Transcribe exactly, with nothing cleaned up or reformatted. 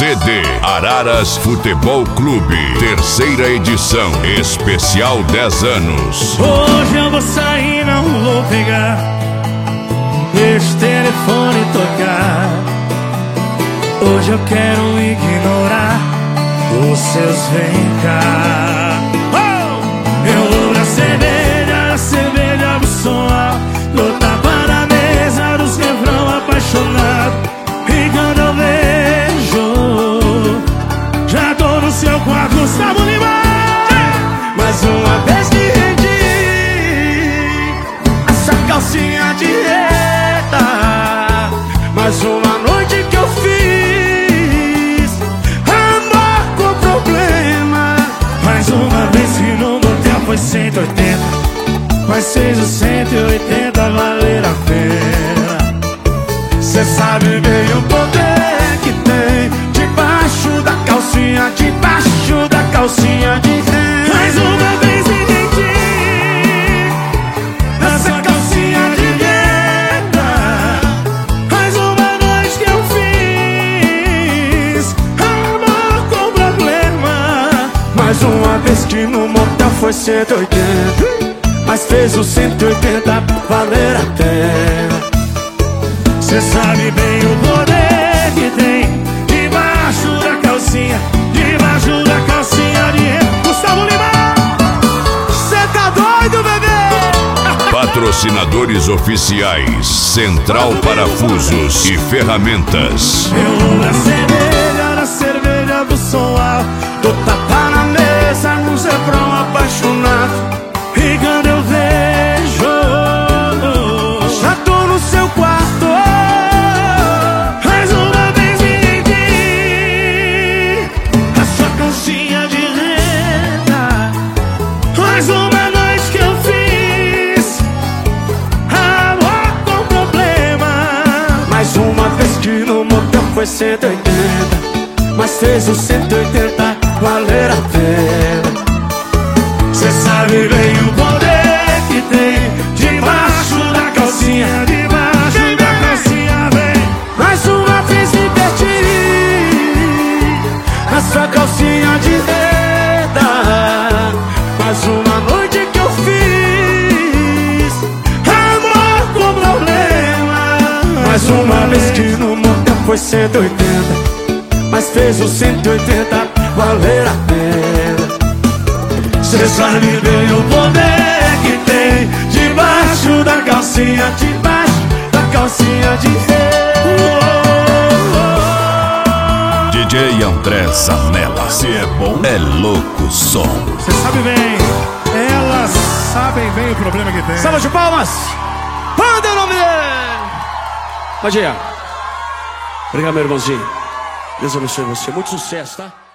C D Araras Futebol Clube, terceira edição, especial dez anos. Hoje eu vou sair, não vou pegar esse telefone tocar. Hoje eu quero ignorar os seus vem cá. Oh! Eu vou na cerveja, na cerveja do som alto, no tapa na mesa dos refrão apaixonado. E quando eu vejo, já tô no seu quarto, Gustavo Lima. Mais uma vez que rendi essa calcinha de reta, mais uma noite que eu fiz amor com problema. Mais uma vez que no motel foi cento e oitenta, mas fez o cento e oitenta valer a pena. Cê sabe bem o poder que tem debaixo da calcinha, debaixo da calcinha de renda. Mais uma vez me rendi nessa calcinha de renda, mais uma noite que eu fiz amor com problema. Mais uma vez que no motel foi cento e oitenta, mas fez o cento e oitenta valer a pena. Cê sabe bem o poder que tem debaixo da calcinha, debaixo da calcinha de renda. Gustavo Lima, cê tá doido, bebê? Patrocinadores oficiais: Central Parafusos e Ferramentas. Eu vou na cerveja, na cerveja do som alto, do tapa na mesa, no refrão apaixonado. E quando eu vejo, já tô no seu quarto. Mais uma vez me rendi a sua calcinha de renda, mais uma noite que eu fiz amor com problema. Mais uma vez que no motel foi cento e oitenta, mas fez o cento e oitenta valer a pena. Cê sabe bem o poder que tem debaixo da calcinha, debaixo da calcinha, vem. Mais uma vez me perdi na sua calcinha de renda, mais uma noite que eu fiz amor com problema. Mais uma vez que no motel foi cento e oitenta, mas fez o cento e oitenta valer a pena. Cê sabe bem o poder que tem debaixo da calcinha, debaixo da calcinha de renda. D J André Zanella, se é bom, é louco som. Cê sabe bem, elas sabem bem o problema que tem. Salva de palmas! Manda o nome dele! Pode ir. Obrigado, meu irmãozinho. Deus abençoe você. Muito sucesso, tá?